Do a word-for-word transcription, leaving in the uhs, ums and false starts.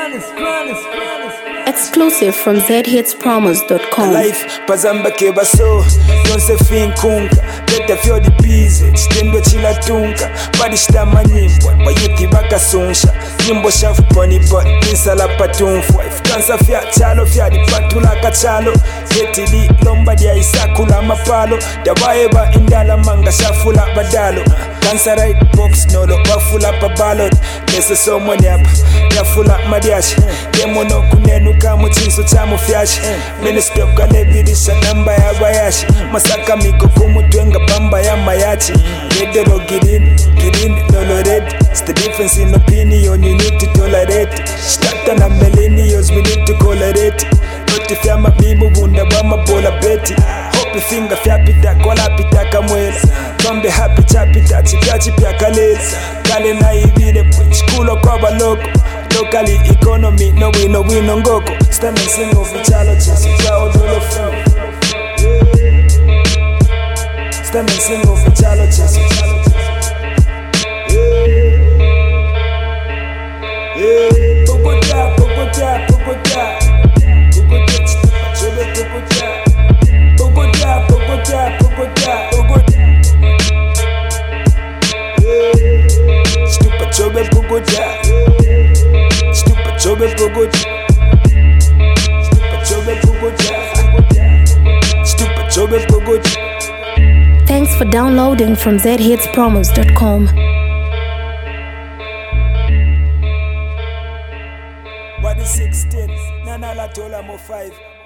Exclusive from z hits promos dot com. Life pazamba keba so yonse finkunga better feel the busy stendo chila tunga badi stama nyimbo bayuti bakasunsha nyimbo shafu poni but insala patunfwa if kansa fya chalo fya di patula kachalo yetili lomba dia isakula mapalo dabaeba indala manga shafula badalo kansa right box nolo bafula pabalo nese someone yapa yafula madiashi demono kunenuka mutinso chamu fyashi minister kalebidisha namba ya bayashi masaka miko kumutwenga bamba ya mayachi redero girini girini lolo red it's the difference in opinion you need to tolerate starta na millennials we need to tolerate not if ya mabibu bunda bama bola beti hope finger fyapita kola pita kamwela tombe happy chapita chipyachi pya kalela kale na ibile chikulo kwa baloko locally economy no we no we no ngoko standing single for chalo chesi chao dolo from standing single for chalo chesi yeah Bogota Bogota Bogota Bogota chobe Bogota Bogota Bogota Bogota Bogota yeah stupid chobe Bogota stupid chobe Bogota stupid chobe Bogota stupid chobe Bogota. Thanks for downloading from z hits promos dot com. Body sixteen, Nana La Tola Mo five.